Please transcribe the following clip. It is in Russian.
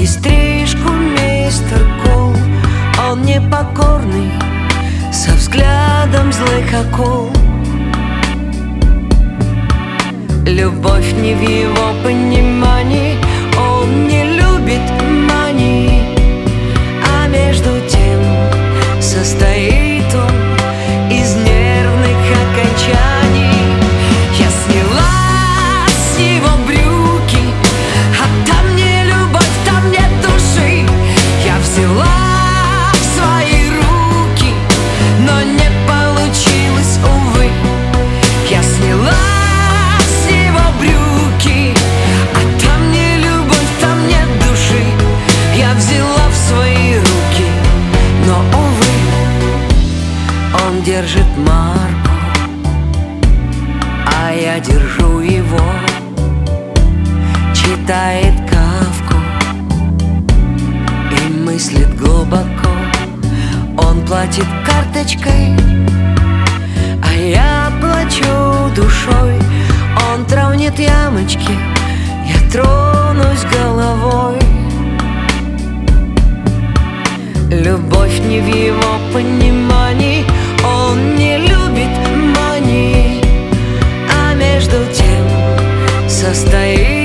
стрижку мистер Кул. Он непокорный, со взглядом злых акул. Любовь не в его понимании, он не любит мании, а между тем состоит он из нервных окончаний. Я сняла с него брюки, а там не любовь, там нет души. Я взяла в свои руки, но не получилось, увы. Я сняла с него брюки, а там не любовь, там нет души. Я взяла в свои руки, но, увы, он держит марку, а я держу его. Читает Кафку и мыслит глубоко. Он платит карточкой, а я плачу душой. Он тронет ямочки, я тронусь головой. Любовь не в его понимании, он не любит мании, а между тем состоит